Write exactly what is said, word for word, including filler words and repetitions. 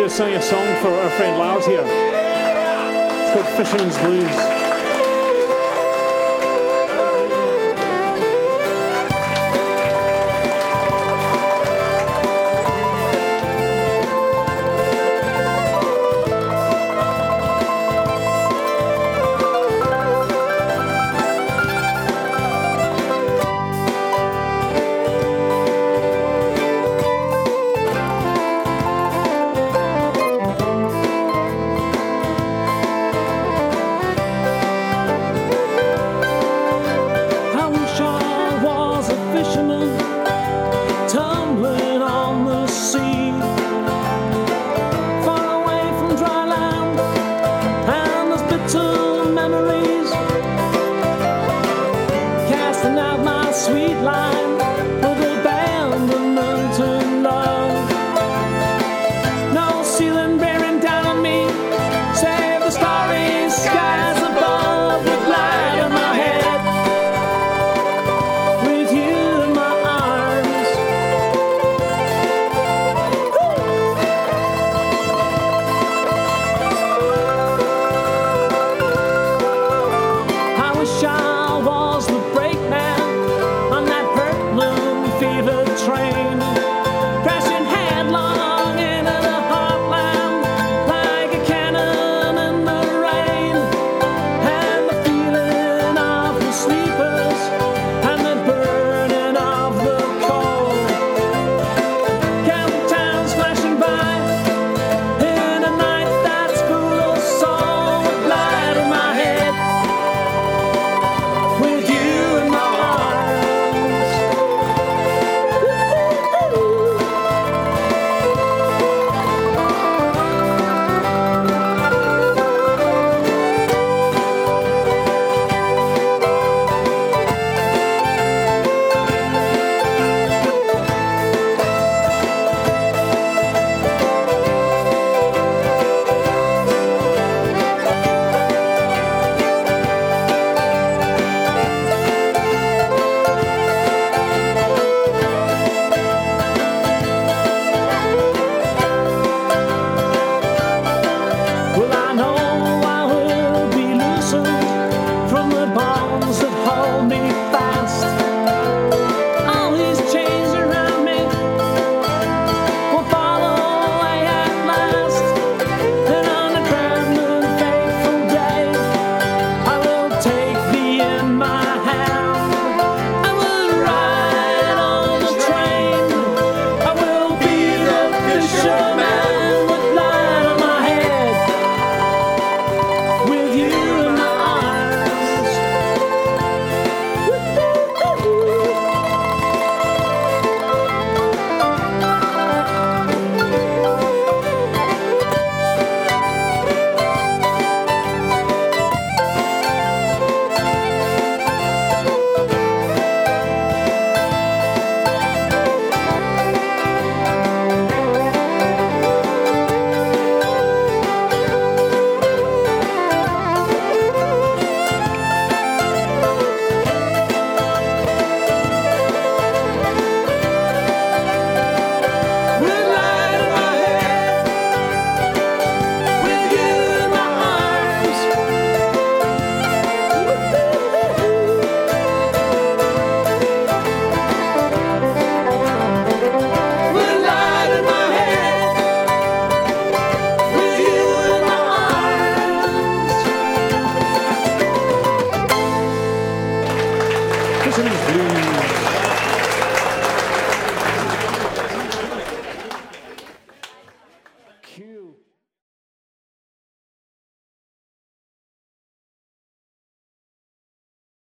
to sing a song for our friend Lars here. It's called Fisherman's Blues. Tumbling on the sea, far away from dry land and those bitter memories, casting out my sweet line of abandonment and love. No ceiling bearing down on me, save the starry skies above with light in my head, with you in my arms. I was the brakeman on that Portland fever train, crashing headlong into the heartland like a cannon in the rain. And the feeling of the sleepers and the burning of the coal, counting towns flashing by in a night that's full of soul, with light in my head, with you in my arms. Well, I know I will be loosened from the bonds that hold me fast. All these chains around me will fall away at last. And on a grand and fateful day, I will take thee in my hand. I will ride on the train. I will be the fisherman with light on my head, with you in my arms. With light in my head, with you in my arms. With light in my head, with you in my arms. Fisherman's Blues. Q.